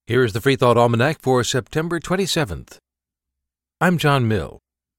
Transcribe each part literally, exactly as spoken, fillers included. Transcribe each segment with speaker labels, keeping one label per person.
Speaker 1: Here is the Free Thought Almanac for September twenty-seventh. I'm John Mill.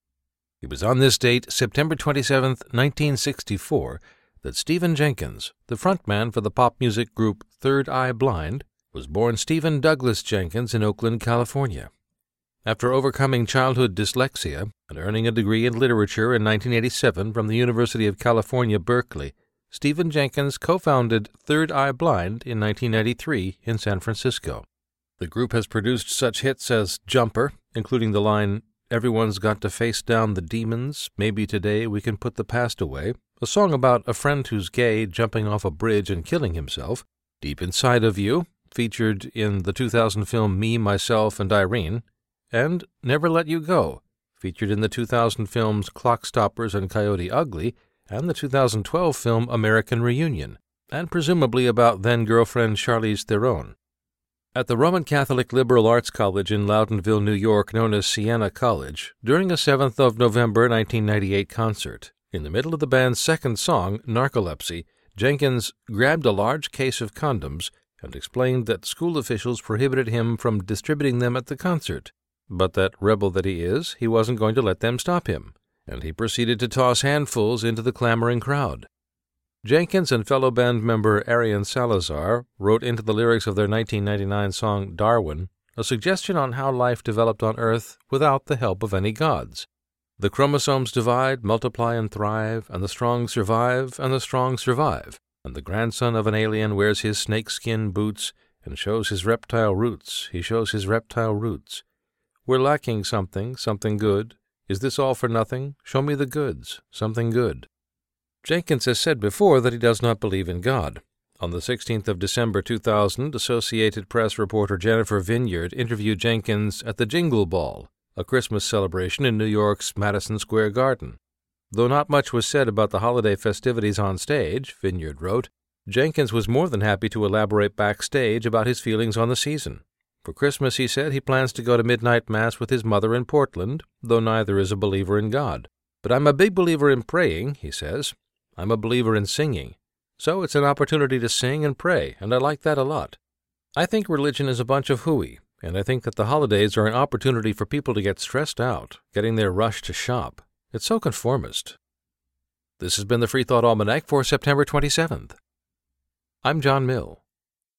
Speaker 1: It was on this date, September twenty-seventh, nineteen sixty-four, that Stephen Jenkins, the frontman for the pop music group Third Eye Blind, was born Stephen Douglas Jenkins in Oakland, California. After overcoming childhood dyslexia and earning a degree in literature in nineteen eighty-seven from the University of California, Berkeley, Stephen Jenkins co-founded Third Eye Blind in nineteen ninety-three in San Francisco. The group has produced such hits as Jumper, including the line, "Everyone's got to face down the demons, maybe today we can put the past away," a song about a friend who's gay jumping off a bridge and killing himself, Deep Inside of You, featured in the two thousand film Me, Myself, and Irene, and Never Let You Go, featured in the two thousand films Clockstoppers and Coyote Ugly, and the two thousand twelve film American Reunion, and presumably about then-girlfriend Charlize Theron. At the Roman Catholic Liberal Arts College in Loudonville, New York, known as Siena College, during a seventh of November nineteen ninety-eight concert, in the middle of the band's second song, Narcolepsy, Jenkins grabbed a large case of condoms and explained that school officials prohibited him from distributing them at the concert, but that, rebel that he is, he wasn't going to let them stop him, and he proceeded to toss handfuls into the clamoring crowd. Jenkins and fellow band member Arian Salazar wrote into the lyrics of their nineteen ninety-nine song Darwin a suggestion on how life developed on Earth without the help of any gods. The chromosomes divide, multiply, and thrive, and the strong survive, and the strong survive, and the grandson of an alien wears his snakeskin boots and shows his reptile roots, he shows his reptile roots. We're lacking something, something good. Is this all for nothing? Show me the goods, something good. Jenkins has said before that he does not believe in God. On the sixteenth of December two thousand, Associated Press reporter Jennifer Vineyard interviewed Jenkins at the Jingle Ball, a Christmas celebration in New York's Madison Square Garden. Though not much was said about the holiday festivities on stage, Vineyard wrote, Jenkins was more than happy to elaborate backstage about his feelings on the season. For Christmas, he said, he plans to go to midnight mass with his mother in Portland, though neither is a believer in God. But I'm a big believer in praying, he says. I'm a believer in singing. So it's an opportunity to sing and pray, and I like that a lot. I think religion is a bunch of hooey, and I think that the holidays are an opportunity for people to get stressed out, getting their rush to shop. It's so conformist. This has been the Free Thought Almanac for September twenty-seventh. I'm John Mill.